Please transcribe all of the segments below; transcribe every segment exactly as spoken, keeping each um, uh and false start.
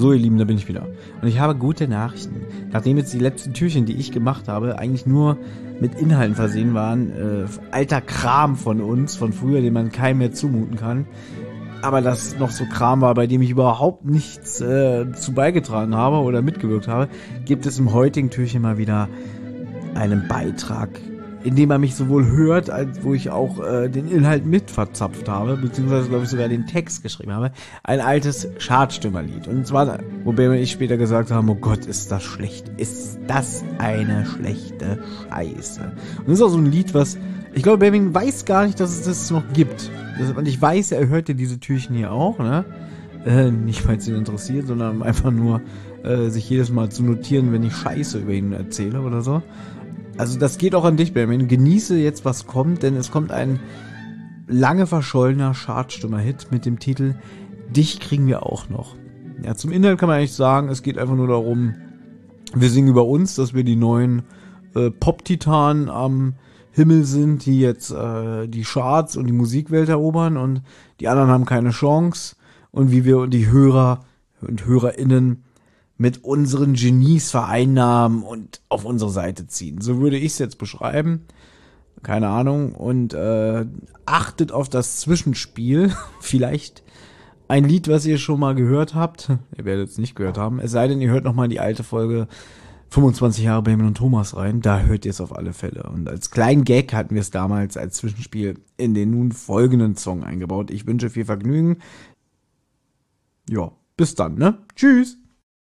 So, ihr Lieben, da bin ich wieder. Und ich habe gute Nachrichten. Nachdem jetzt die letzten Türchen, die ich gemacht habe, eigentlich nur mit Inhalten versehen waren, äh, alter Kram von uns, von früher, den man keinem mehr zumuten kann, aber das noch so Kram war, bei dem ich überhaupt nichts äh, zu beigetragen habe oder mitgewirkt habe, gibt es im heutigen Türchen mal wieder einen Beitrag, in dem man mich sowohl hört, als wo ich auch äh, den Inhalt mit verzapft habe, beziehungsweise, glaube ich, sogar den Text geschrieben habe. Ein altes Schadstümmerlied. Und zwar, wobei wir ich später gesagt haben, oh Gott, ist das schlecht. Ist das eine schlechte Scheiße. Und das ist auch so ein Lied, was, ich glaube, Benjamin weiß gar nicht, dass es das noch gibt. Das, und ich weiß, er hört ja diese Türchen hier auch, ne? Äh, nicht, weil es ihn interessiert, sondern einfach nur, äh, sich jedes Mal zu notieren, wenn ich Scheiße über ihn erzähle oder so. Also das geht auch an dich, Benjamin. Genieße jetzt, was kommt, denn es kommt ein lange verschollener Chartstimmer-Hit mit dem Titel Dich kriegen wir auch noch. Ja, zum Inhalt kann man eigentlich sagen, es geht einfach nur darum, wir singen über uns, dass wir die neuen äh, Pop-Titanen am Himmel sind, die jetzt äh, die Charts und die Musikwelt erobern und die anderen haben keine Chance und wie wir die Hörer und HörerInnen mit unseren Genies vereinnahmen und auf unsere Seite ziehen. So würde ich es jetzt beschreiben. Keine Ahnung. Und äh, achtet auf das Zwischenspiel. Vielleicht ein Lied, was ihr schon mal gehört habt. Ihr werdet es nicht gehört haben. Es sei denn, ihr hört nochmal die alte Folge fünfundzwanzig Jahre Benjamin und Thomas rein. Da hört ihr es auf alle Fälle. Und als kleinen Gag hatten wir es damals als Zwischenspiel in den nun folgenden Song eingebaut. Ich wünsche viel Vergnügen. Ja, bis dann, ne? Tschüss!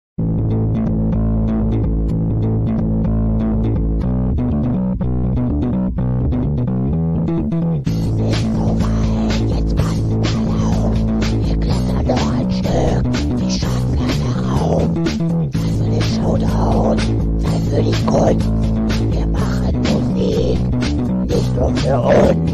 Für die Kunst, wir machen Musik, nicht nur für uns.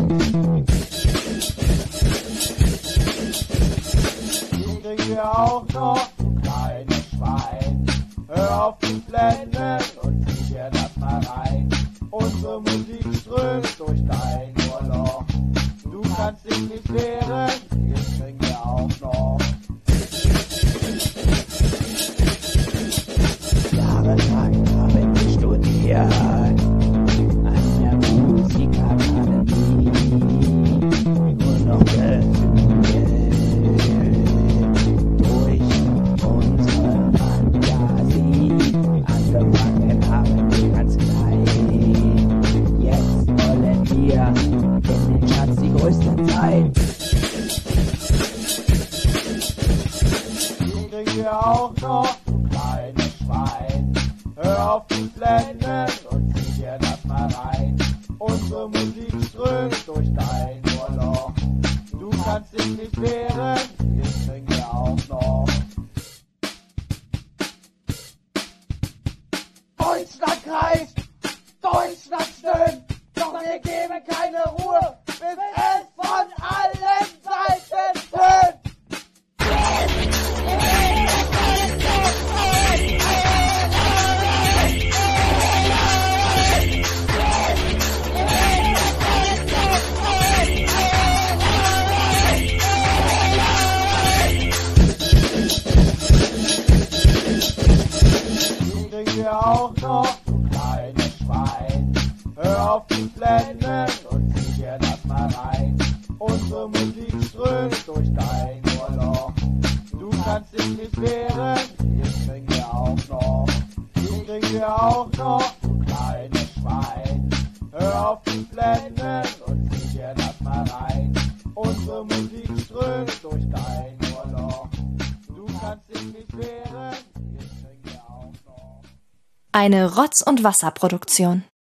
Die kriegen wir auch noch, du kleines Schwein. Hör auf zu blenden und zieh dir das mal rein. Unsere Musik strömt durch dein Ohrloch. Du kannst dich nicht wehren, die kriegen wir auch noch. Jahrelang haben wir studiert an der Musikakademie, nur noch gefühlt durch unsere Fantasie. Angefangen haben wir ganz klein, jetzt wollen wir in den Schatz die Größten sein. Die kriegen wir auch noch, du kleines Schwein. Hör auf zu blenden und zieh dir das mal rein. Unsere Musik strömt durch dein Ohrloch. Du kannst dich nicht wehren, den kriegen wir auch noch. Deutschland kreist, Deutschland stöhnt, doch wir geben keine Ruhe, bis es von allen Seiten tönt. Kriegen wir auch noch, du kleines Schwein. Hör auf zu blenden und zieh dir das mal rein. Unsere Musik strömt durch dein Ohrloch. Du kannst dich nicht wehren, die kriegen wir auch noch. Die kriegen wir auch noch, du kleines Schwein. Hör auf zu blenden und zieh dir das mal rein. Unsere Musik strömt durch dein Ohrloch. Du kannst dich nicht wehren, die kriegen wir auch noch. Eine Rotz- und Wasser-Produktion.